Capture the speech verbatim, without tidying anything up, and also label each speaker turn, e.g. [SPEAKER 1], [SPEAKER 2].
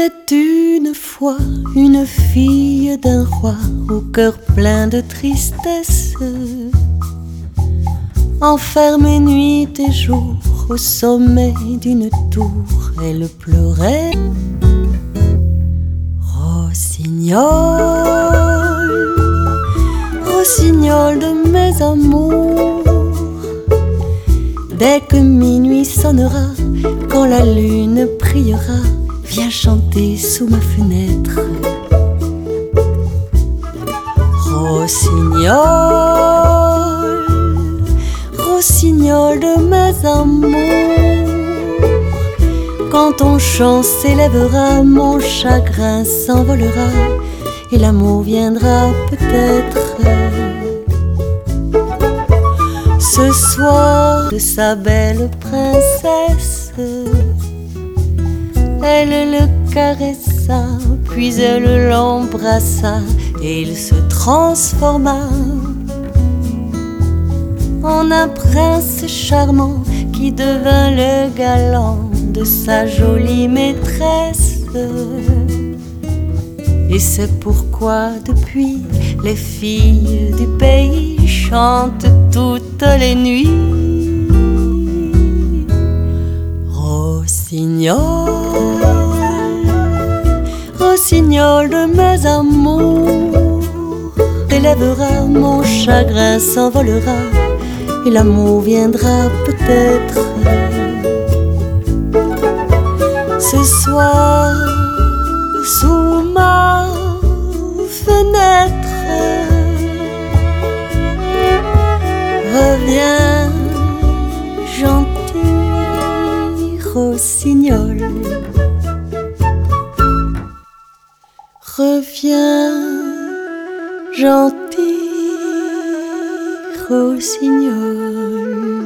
[SPEAKER 1] Était une fois une fille d'un roi au cœur plein de tristesse, enfermée nuit et jour au sommet d'une tour, elle pleurait. Rossignol, rossignol de mes amours, dès que minuit sonnera, quand la lune priera, viens chanter sous ma fenêtre. Rossignol, rossignol de mes amours, quand ton chant s'élèvera, mon chagrin s'envolera et l'amour viendra peut-être. Ce soir de sa belle princesse, elle le caressa, puis elle l'embrassa, et il se transforma en un prince charmant qui devint le galant de sa jolie maîtresse. Et c'est pourquoi depuis les filles du pays chantent toutes les nuits. Rossignol, rossignol de mes amours, t'élèvera, mon chagrin s'envolera et l'amour viendra peut-être. Ce soir, sous ma fenêtre, reviens gentil rossignol, reviens gentil rossignol.